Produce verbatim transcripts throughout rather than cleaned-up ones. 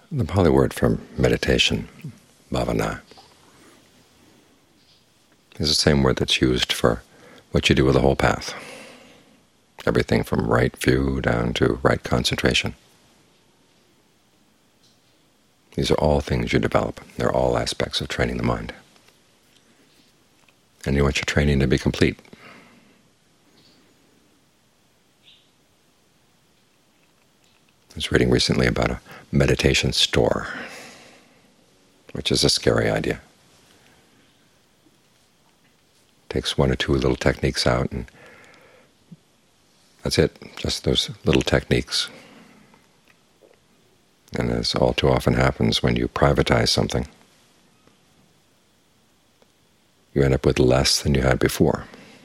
The Pali word for meditation, bhavana, is the same word that's used for what you do with the whole path, everything from right view down to right concentration. These are all things you develop. They're all aspects of training the mind. And you want your training to be complete. I was reading recently about a meditation store, which is a scary idea. Takes one or two little techniques out, and that's it, just those little techniques. And as all too often happens when you privatize something, you end up with less than you had before.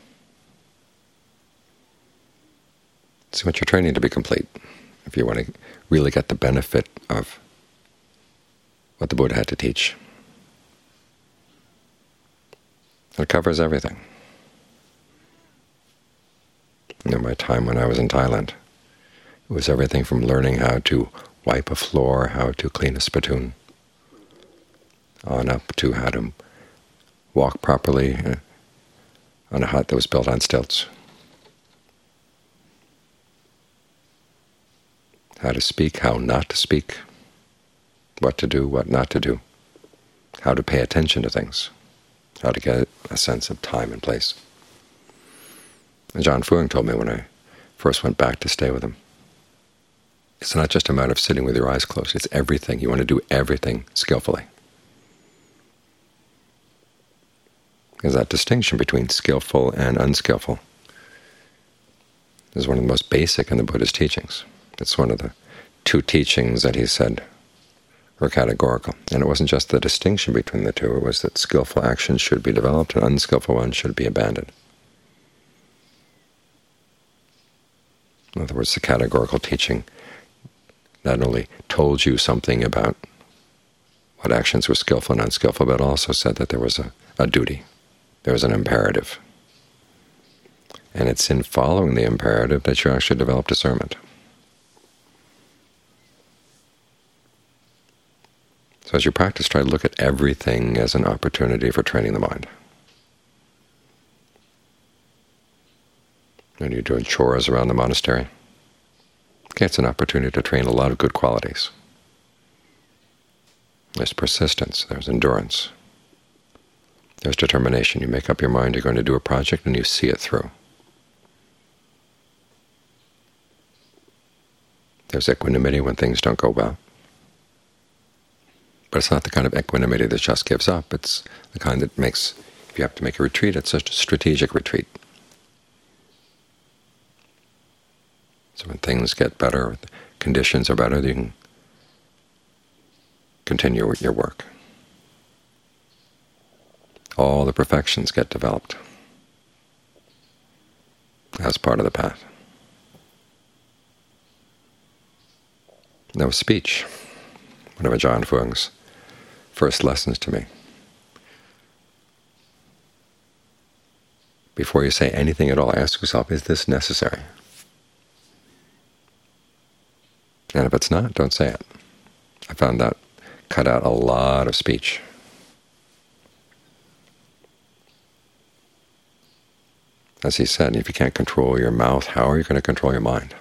So you want your training to be complete if you want to really get the benefit of what the Buddha had to teach. It covers everything. In my time when I was in Thailand, it was everything from learning how to wipe a floor, how to clean a spittoon, on up to how to walk properly on a hut that was built on stilts, how to speak, how not to speak, what to do, what not to do, how to pay attention to things, how to get a sense of time and place. And Ajaan Fuang told me when I first went back to stay with him, it's not just a matter of sitting with your eyes closed, it's everything. You want to do everything skillfully. Because that distinction between skillful and unskillful is one of the most basic in the Buddha's teachings. It's one of the two teachings that he said were categorical. And it wasn't just the distinction between the two, it was that skillful actions should be developed and unskillful ones should be abandoned. In other words, the categorical teaching not only told you something about what actions were skillful and unskillful, but also said that there was a, a duty, there was an imperative. And it's in following the imperative that you actually develop discernment. So as you practice, try to look at everything as an opportunity for training the mind. When you're doing chores around the monastery, okay, it's an opportunity to train a lot of good qualities. There's persistence, there's endurance, there's determination. You make up your mind you're going to do a project and you see it through. There's equanimity when things don't go well. But it's not the kind of equanimity that just gives up. It's the kind that makes, if you have to make a retreat, it's a strategic retreat. So when things get better, or the conditions are better, you can continue with your work. All the perfections get developed as part of the path. That was speech, one of Ajaan Fuang's first lessons to me. Before you say anything at all, ask yourself, is this necessary? And if it's not, don't say it. I found that cut out a lot of speech. As he said, if you can't control your mouth, how are you going to control your mind?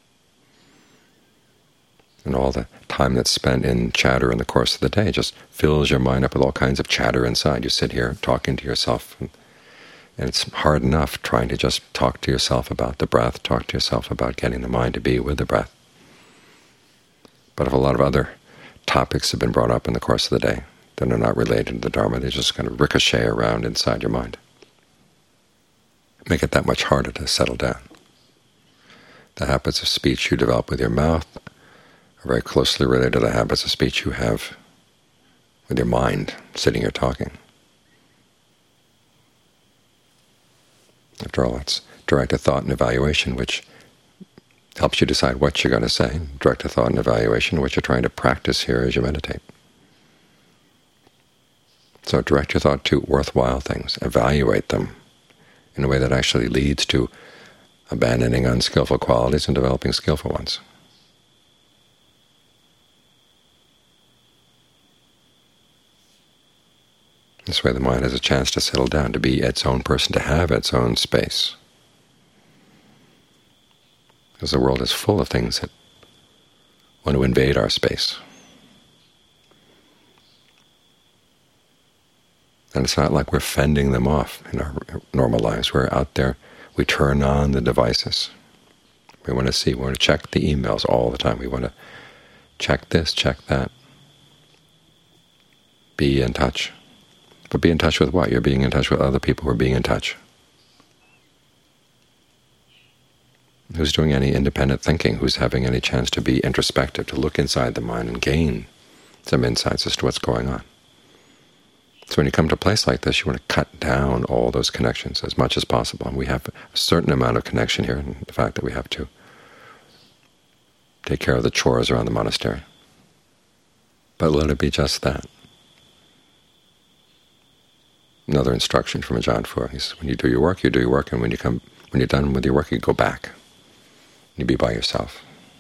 And all the time that's spent in chatter in the course of the day just fills your mind up with all kinds of chatter inside. You sit here talking to yourself, and, and it's hard enough trying to just talk to yourself about the breath, talk to yourself about getting the mind to be with the breath. But if a lot of other topics have been brought up in the course of the day that are not related to the Dharma, they just kind of ricochet around inside your mind. Make it that much harder to settle down. The habits of speech you develop with your mouth are very closely related to the habits of speech you have with your mind, sitting here talking. After all, it's directed thought and evaluation, which helps you decide what you're going to say. Directed thought and evaluation, which you're trying to practice here as you meditate. So direct your thought to worthwhile things. Evaluate them in a way that actually leads to abandoning unskillful qualities and developing skillful ones. This way the mind has a chance to settle down, to be its own person, to have its own space. Because the world is full of things that want to invade our space. And it's not like we're fending them off in our normal lives. We're out there, we turn on the devices. We want to see, we want to check the emails all the time. We want to check this, check that. Be in touch. But be in touch with what? You're being in touch with other people who are being in touch. Who's doing any independent thinking? Who's having any chance to be introspective, to look inside the mind and gain some insights as to what's going on? So when you come to a place like this, you want to cut down all those connections as much as possible. And we have a certain amount of connection here, and the fact that we have to take care of the chores around the monastery. But let it be just that. Another instruction from Ajahn Fuhr. He says, when you do your work, you do your work, and when you come, when you're done with your work, you go back. You be by yourself.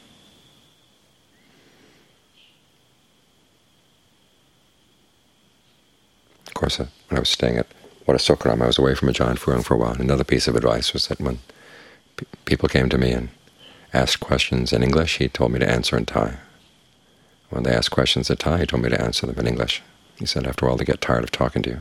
Of course, when I was staying at Wat Sokaram, I was away from Ajahn Fuhr for a while. Another piece of advice was that when p people came to me and asked questions in English, he told me to answer in Thai. When they asked questions in Thai, he told me to answer them in English. He said, after a while, they get tired of talking to you.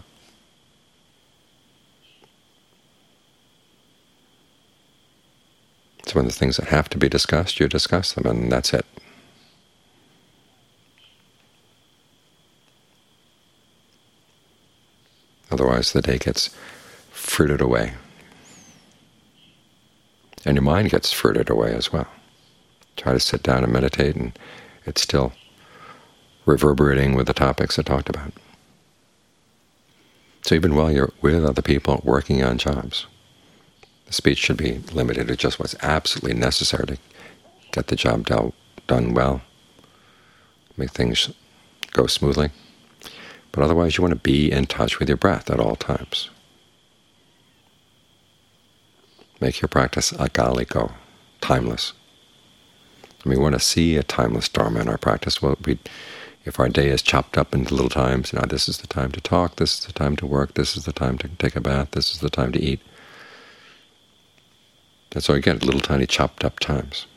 So when the things that have to be discussed, you discuss them, and that's it. Otherwise, the day gets fruited away. And your mind gets fruited away as well. Try to sit down and meditate, and it's still reverberating with the topics I talked about. So even while you're with other people working on jobs, the speech should be limited to just what's absolutely necessary to get the job done well, make things go smoothly. But otherwise, you want to be in touch with your breath at all times. Make your practice akaliko, timeless. And we want to see a timeless dharma in our practice. Well, we, if our day is chopped up into little times, you know, this is the time to talk, this is the time to work, this is the time to take a bath, this is the time to eat. That's all you get, little tiny chopped up times.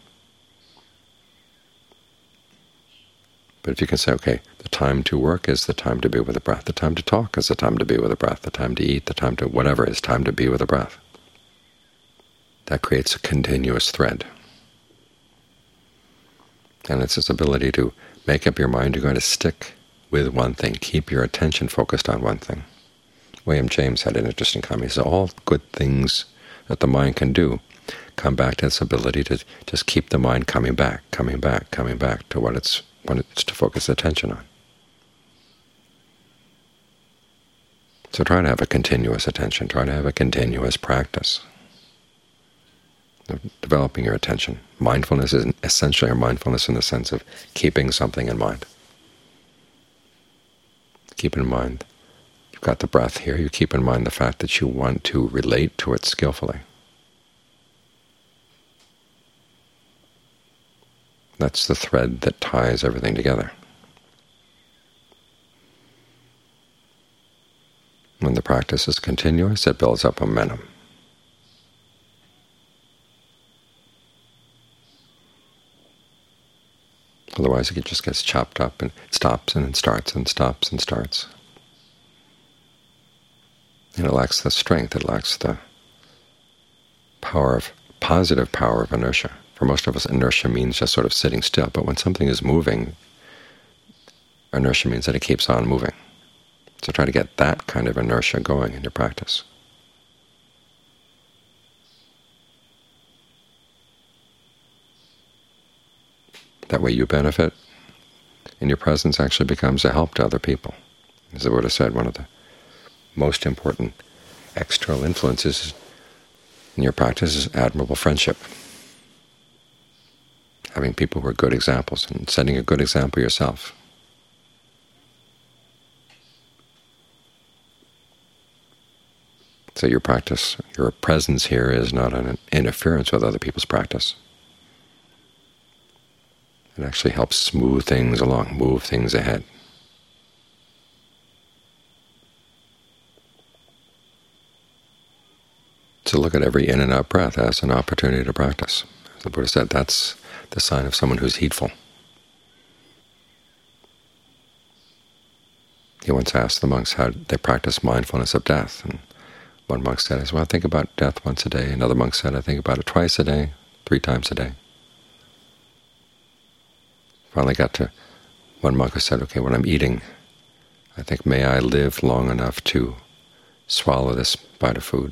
But if you can say, okay, the time to work is the time to be with the breath, the time to talk is the time to be with the breath, the time to eat, the time to whatever is time to be with the breath. That creates a continuous thread. And it's this ability to make up your mind you're going to stick with one thing, keep your attention focused on one thing. William James had an interesting comment. He said, all good things that the mind can do come back to its ability to just keep the mind coming back, coming back, coming back to what it's, what it's to focus attention on. So try to have a continuous attention, try to have a continuous practice of developing your attention. Mindfulness is essentially, or mindfulness in the sense of keeping something in mind. Keep in mind, you've got the breath here, you keep in mind the fact that you want to relate to it skillfully. That's the thread that ties everything together. When the practice is continuous, it builds up momentum. Otherwise, it just gets chopped up and it stops and it starts and stops and starts. And it lacks the strength, it lacks the power of, positive power of inertia. For most of us, inertia means just sort of sitting still, but when something is moving, inertia means that it keeps on moving. So try to get that kind of inertia going in your practice. That way you benefit, and your presence actually becomes a help to other people. As the Buddha said, one of the most important external influences in your practice is admirable friendship. Having people who are good examples and setting a good example yourself. So your practice, your presence here is not an interference with other people's practice. It actually helps smooth things along, move things ahead. to look at every in and out breath as an opportunity to practice. As the Buddha said, that's the sign of someone who's heedful. He once asked the monks how they practice mindfulness of death, and one monk said, well, I think about death once a day. Another monk said, I think about it twice a day, three times a day. Finally got to one monk who said, okay, when I'm eating, I think, may I live long enough to swallow this bite of food.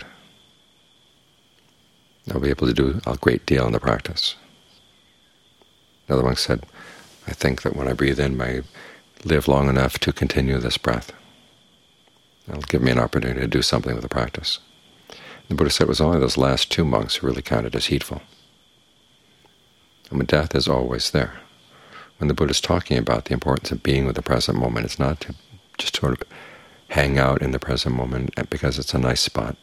I'll be able to do a great deal in the practice. Another monk said, I think that when I breathe in, may I live long enough to continue this breath. It'll give me an opportunity to do something with the practice. The Buddha said it was only those last two monks who really counted as heedful. I mean, death is always there. When the Buddha is talking about the importance of being with the present moment, it's not to just sort of hang out in the present moment because it's a nice spot.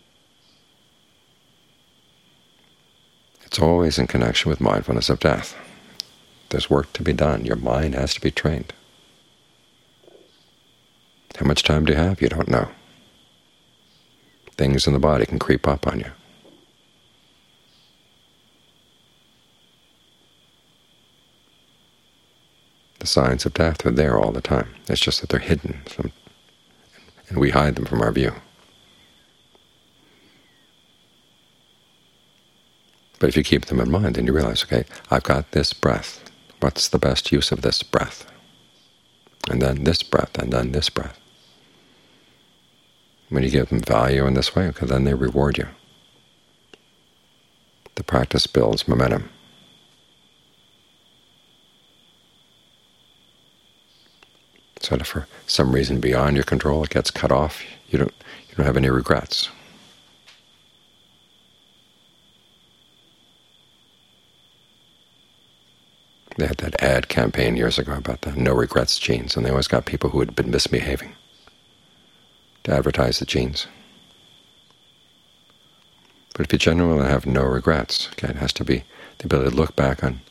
It's always in connection with mindfulness of death. There's work to be done. Your mind has to be trained. How much time do you have? You don't know. Things in the body can creep up on you. The signs of death are there all the time. It's just that they're hidden, and we hide them from our view. But if you keep them in mind, then you realize, okay, I've got this breath. What's the best use of this breath? And then this breath, and then this breath. When you give them value in this way, okay, then they reward you. The practice builds momentum. So that for some reason beyond your control it gets cut off, you don't you don't have any regrets. They had that ad campaign years ago about the no regrets genes, and they always got people who had been misbehaving to advertise the genes. But if you genuinely have no regrets, okay, it has to be the ability to look back on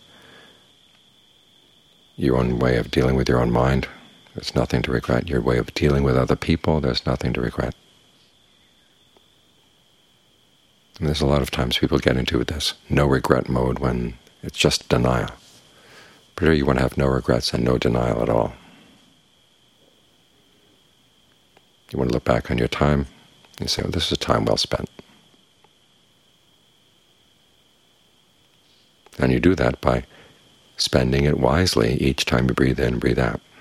your own way of dealing with your own mind. There's nothing to regret. Your way of dealing with other people, there's nothing to regret. And there's a lot of times people get into this no-regret mode when it's just denial. But here you want to have no regrets and no denial at all. You want to look back on your time and say, well, this is a time well spent. And you do that by spending it wisely each time you breathe in and breathe out.